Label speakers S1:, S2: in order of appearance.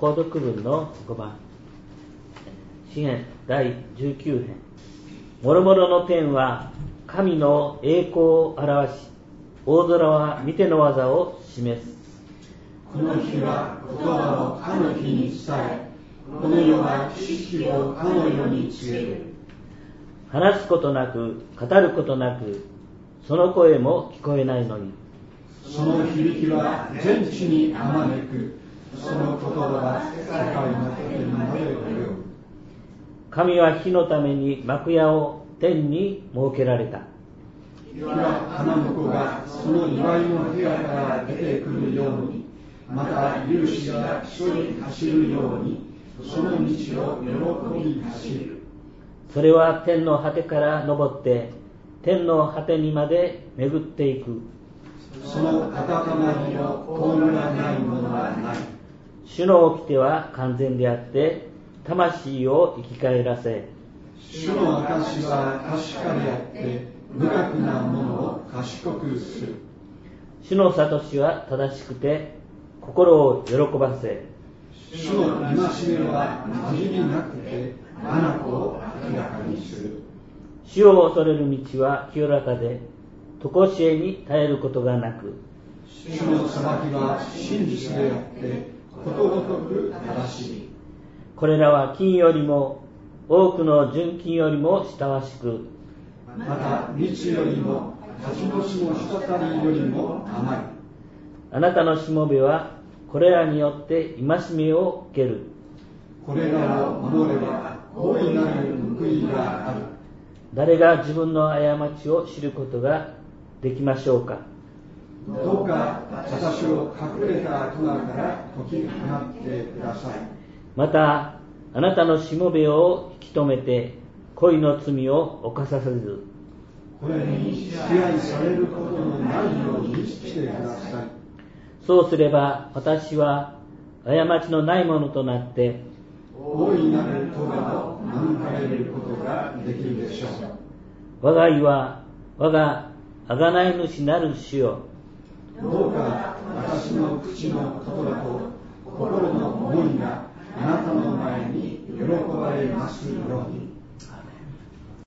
S1: 購読文の5番。詩編第19編。もろもろの天は神の栄光を表し、大空は御手の技を示す。
S2: この日は言葉をかの日に伝え、この世は知識をかの世に告げる。
S1: 話すことなく、語ることなく、その声も聞こえないのに。
S2: その響きは全地にあまねく、その言葉は世界の果てにまで及ぶ。
S1: 神は火のために幕屋を天に設けられた。
S2: 火は花婿がその祝いの部屋から出てくるように、また勇士が一人走るように、その道を喜び走る。
S1: それは天の果てから昇って、天の果てにまで巡っていく。
S2: その温まりをこうがないものはない。
S1: 主の掟は完全であって、魂を生き返らせ、
S2: 主の証は確かであって、無学なものを賢くする。
S1: 主の諭しは正しくて、心を喜ばせ、
S2: 主の戒めは紛れなくて、眼を明らかにする。
S1: 主を恐れる道は清らかで、常しえに絶えることがなく、
S2: 主の裁きは真実であって、ことごとく正しい。
S1: これらは金よりも、多くの純金よりも親しく、
S2: また蜜よりも、蜂の巣の滴りよりも甘い。
S1: あなたのしもべは、これらによって戒めを受ける。
S2: これらを守れば、大いなる報いがある。
S1: 誰が自分の過ちを知ることができましょうか。
S2: どうか私を隠れた戸から解き放ってください。
S1: また、あなたのしもべを引き止めて、恋の罪を犯させず、
S2: これに支配されることのないようにしてください。
S1: そうすれば、私は過ちのないものとなって、
S2: 大いなる戸を免れることができるでしょう。
S1: 我が意は、我が贖い主なる主よ。
S2: どうか私の口の言葉と